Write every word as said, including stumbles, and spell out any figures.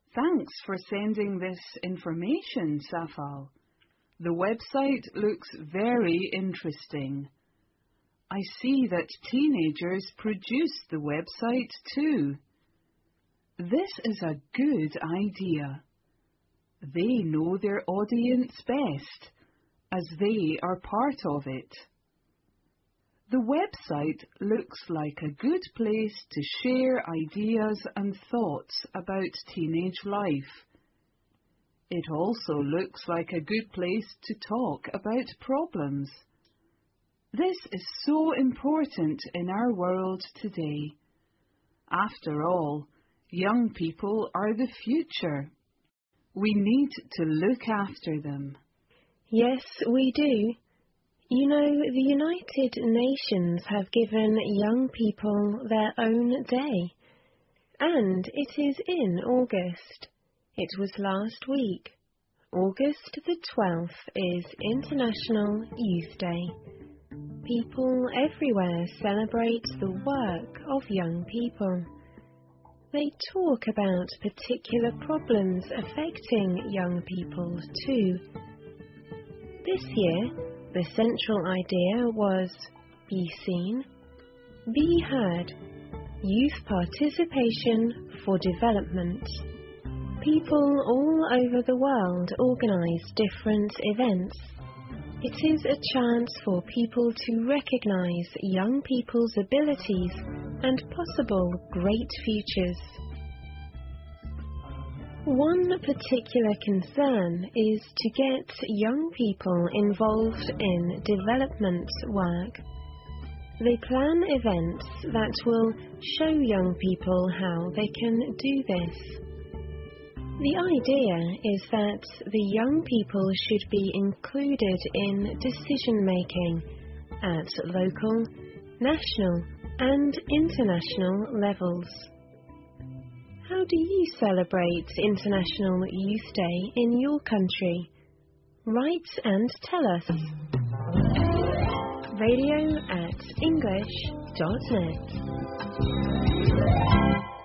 Thanks for sending this information, Safal. The website looks very interesting. I see that teenagers produce the website too. This is a good idea. They know their audience best, as they are part of it. The website looks like a good place to share ideas and thoughts about teenage life. It also looks like a good place to talk about problems. This is so important in our world today. After all, young people are the future. We need to look after them. Yes, we do. You know, the United Nations have given young people their own day. And it is in August. It was last week. August the twelfth is International Youth Day. People everywhere celebrate the work of young people. They talk about particular problems affecting young people too. This year, the central idea was be seen, be heard, youth participation for development. People all over the world organize different events. It is a chance for people to recognize young people's abilities and possible great futures. One particular concern is to get young people involved in development work. They plan events that will show young people how they can do this. The idea is that the young people should be included in decision-making at local, national, and international levels. How do you celebrate International Youth Day in your country? Write and tell us. radio at english dot net